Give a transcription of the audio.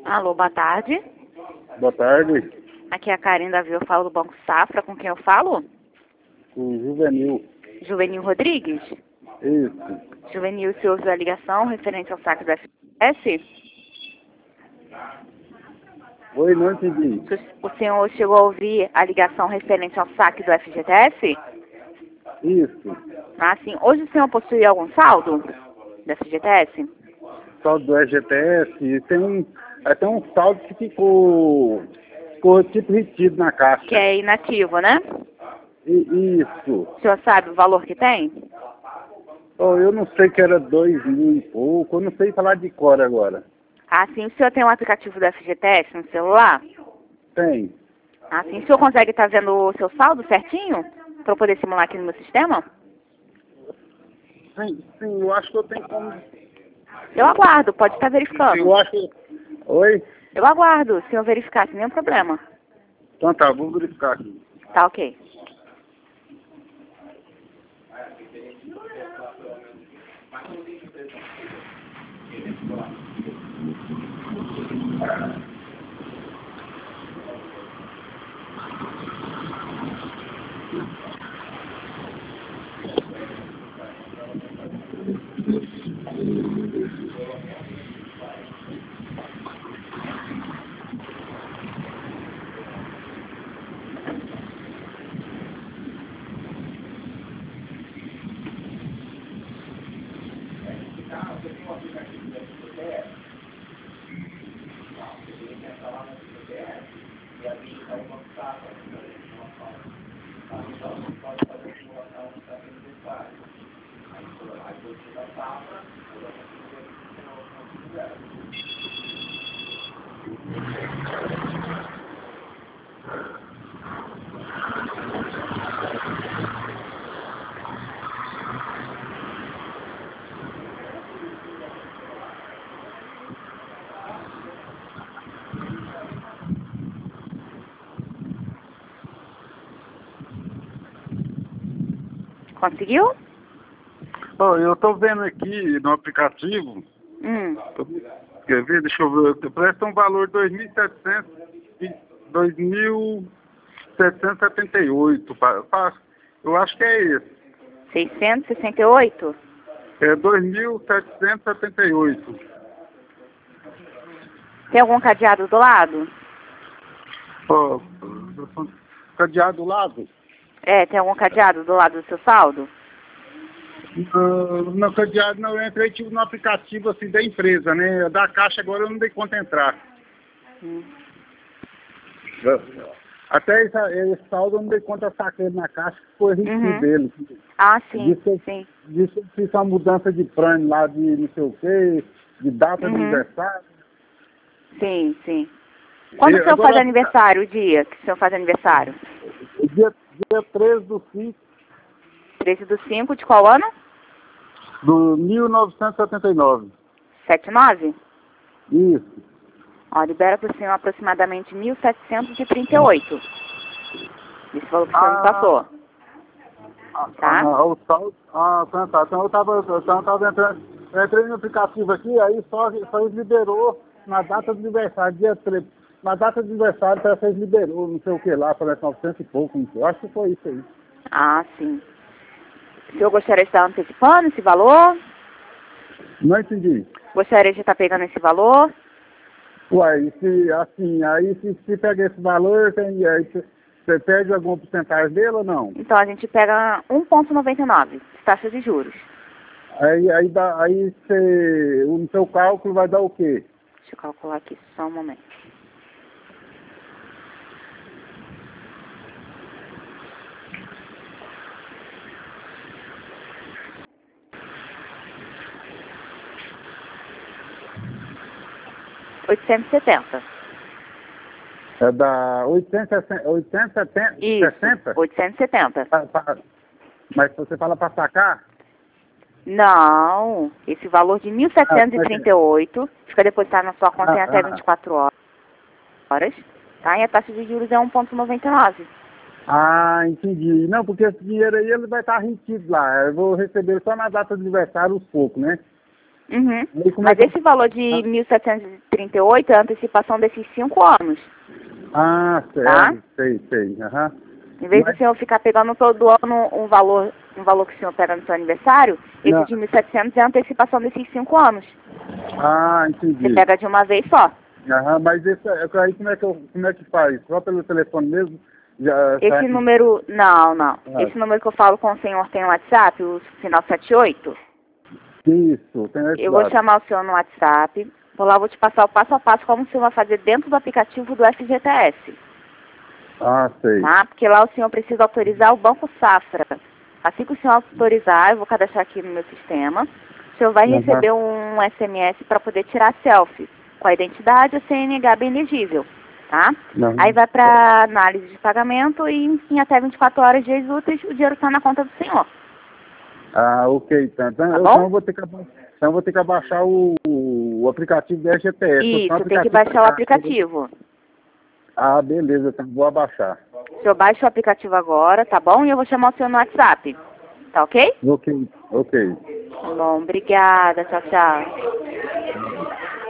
Alô, boa tarde. Boa tarde, Aqui é a Karen da Viu, eu falo do Banco Safra, com quem eu falo? o Juvenil. Juvenil Rodrigues. Isso. Juvenil, se ouviu a ligação referente ao saque do FGTS? Oi, não entendi. O senhor chegou a ouvir a ligação referente ao saque do FGTS? Isso. Ah, sim. Hoje o senhor possui algum saldo do FGTS? Saldo do FGTS, tem um saldo que ficou tipo retido na caixa. Que é inativo, né? Isso. O senhor sabe o valor que tem? Oh, eu não sei que era 2.000 e pouco, eu não sei falar de cor agora. Ah, sim. O senhor tem um aplicativo do FGTS no celular? Tem. Ah, sim. O senhor consegue estar vendo o seu saldo certinho? Para eu poder simular aqui no meu sistema? Sim, eu acho que eu tenho como... Eu aguardo, pode estar verificando. Eu acho que... Oi? Eu aguardo, se eu verificar, sem nenhum problema. Então tá, vou verificar aqui. Tá ok. Conseguiu? Oh, eu tô vendo aqui no aplicativo... Quer ver? Deixa eu ver. Presta um valor de 2.778. Eu acho que é esse. 668? É 2.778. Tem algum cadeado do lado? Ó, cadeado do lado? É, tem algum cadeado do lado do seu saldo? No cadeado não, eu entrei tipo no aplicativo assim da empresa, né? Da caixa agora eu não dei conta entrar. Até esse saldo eu não dei conta saquei na caixa, que foi retido dele. Ah, sim, Disse que fiz uma mudança de plano lá de não sei o quê, de data de aniversário. Sim, sim. Quando o senhor faz aniversário, o dia que o senhor faz aniversário? Dia 13/5 13/5 de qual ano? do 1979. 79? Isso. Ó, libera para o senhor aproximadamente 1.738. Esse valor que o senhor me passou. Tá? O saldo. Tá. Então eu tava entrando. Eu entrei no aplicativo aqui, aí só liberou na data do aniversário, dia 13. Na data do aniversário, parece que liberou, não sei o que lá, parece 900 e pouco, não sei. Eu acho que foi isso aí. Ah, sim. O senhor gostaria de estar antecipando esse valor? Não entendi. Gostaria de estar pegando esse valor? Uai, se pega esse valor, aí você perde alguma porcentagem dele ou não? Então a gente pega 1,99, taxa de juros. Aí o seu cálculo vai dar o quê? Deixa eu calcular aqui só um momento. R$870. É da 870? Isso, 870. Mas você fala para sacar? Não, esse valor de 1.738 fica depositado na sua conta em até 24 horas, tá? E a taxa de juros é 1,99. Ah, entendi. Não, porque esse dinheiro aí ele vai estar retido lá. Eu vou receber só na data do aniversário os poucos, né? Uhum. E como Mas é que esse valor de 1.738 é a antecipação desses 5 anos, Ah, tá? sei. Aham. Em vez do Mas, senhor ficar pegando todo ano um valor que o senhor pega no seu aniversário, esse não. de 1.700 é a antecipação desses 5 anos. Ah, Você entendi. pega de uma vez só. Aham, mas esse, aí como é que faz? Só pelo telefone mesmo? Já Esse sai. número, não. Ah, Esse número que eu falo com o senhor tem o WhatsApp, o final 78. isso, tem esse Eu vou lado. chamar o senhor no WhatsApp. Por lá eu vou te passar o passo a passo como o senhor vai fazer dentro do aplicativo do FGTS. Ah, sei. Tá? Porque lá o senhor precisa autorizar o Banco Safra. Assim que o senhor autorizar, eu vou cadastrar aqui no meu sistema. O senhor vai Aham. receber um SMS para poder tirar selfie com a identidade e o CNH bem legível. Tá? Aham. Aí vai para análise de pagamento e em até 24 horas, dias úteis, o dinheiro está na conta do senhor. Ah, ok, então. Tá Então bom? eu vou ter que, então eu vou ter que abaixar o aplicativo do FGTS. Eu tenho um Isso, tem que aplicativo baixar o pra- aplicativo. Ah, beleza, então vou abaixar. O senhor baixa o aplicativo agora, tá bom? E eu vou chamar o senhor no WhatsApp. Tá ok? Ok. Tá bom, obrigada. Tchau, tchau.